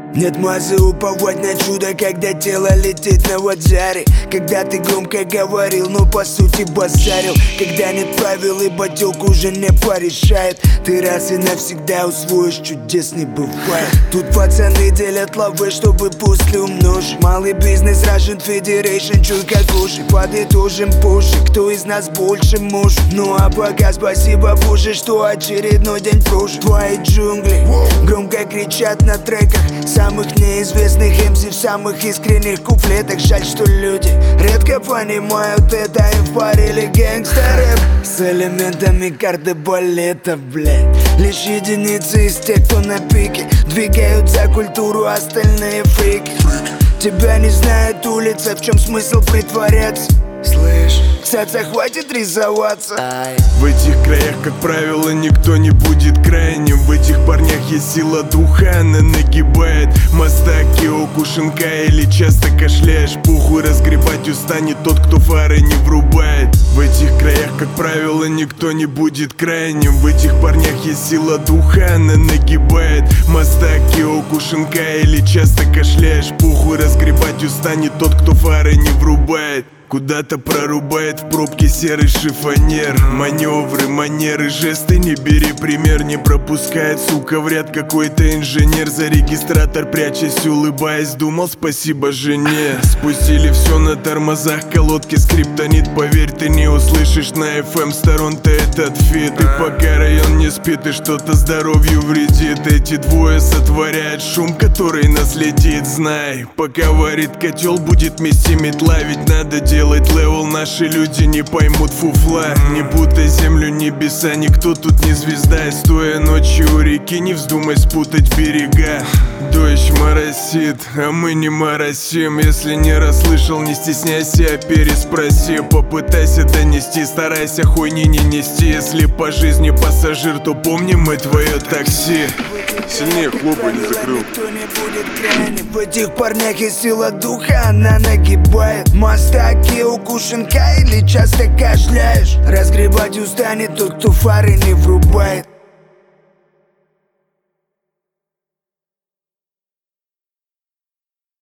Нет мазы уповать на чудо, когда тело летит на вокзале. Когда ты громко говорил, но по сути базарил. Когда нет правил и батюк уже не порешает. Ты раз и навсегда усвоишь, чудес не бывает. Тут пацаны делят лавы, чтобы после умножить. Малый бизнес, Russian Federation, чуй как уши. Подытожим позже, кто из нас больше может. Ну а пока спасибо Боже, что очередной день прожит. Твои джунгли громко кричат на треках самых неизвестных MC в самых искренних куплетах. Жаль, что люди редко понимают это, им впарили гэнгстер-рэп с элементами кардебалета, блядь. Лишь единицы из тех, кто на пике, двигают за культуру остальные фрики. Тебя не знает улица, в чем смысл притворяться? Слышь, кстати, хватит рисоваться. В этих краях, как правило, никто не будет крайним. В этих парнях есть сила духа, она нагибает моста Киокушинка. Или часто кашляешь, похуй, разгребать устанет тот, кто фары не врубает. В этих краях, как правило, никто не будет крайним. В этих парнях есть сила духа, она нагибает моста Киокушинка. Или часто кашляешь, похуй, разгребать устанет тот, кто фары не врубает. Куда-то прорубает в пробке серый шифонер. Маневры, манеры, жесты, не бери пример. Не пропускает, сука, в ряд какой-то инженер. За регистратор прячась, улыбаясь, думал спасибо жене. Спустили все на тормозах, колодки скриптонит. Поверь, ты не услышишь на FM сторон-то этот фит. И пока район не спит и что-то здоровью вредит, эти двое сотворяют шум, который наследит. Знай, пока варит котел, будет мести метла. Ведь надо делать левел, наши люди не поймут фуфла. Не путай землю, небеса, никто тут не звезда. И стоя ночью у реки, не вздумай спутать берега. Дождь моросит, а мы не моросим. Если не расслышал, не стесняйся, а переспроси. Попытайся донести, старайся хуйни не нести. Если по жизни пассажир, то помни, мы твое такси. Сильнее хлопай, не закрыл. В этих парнях есть сила духа, она нагибает моста Киокушинка. Или часто кашляешь, разгребать устанет тот, кто фары не врубает.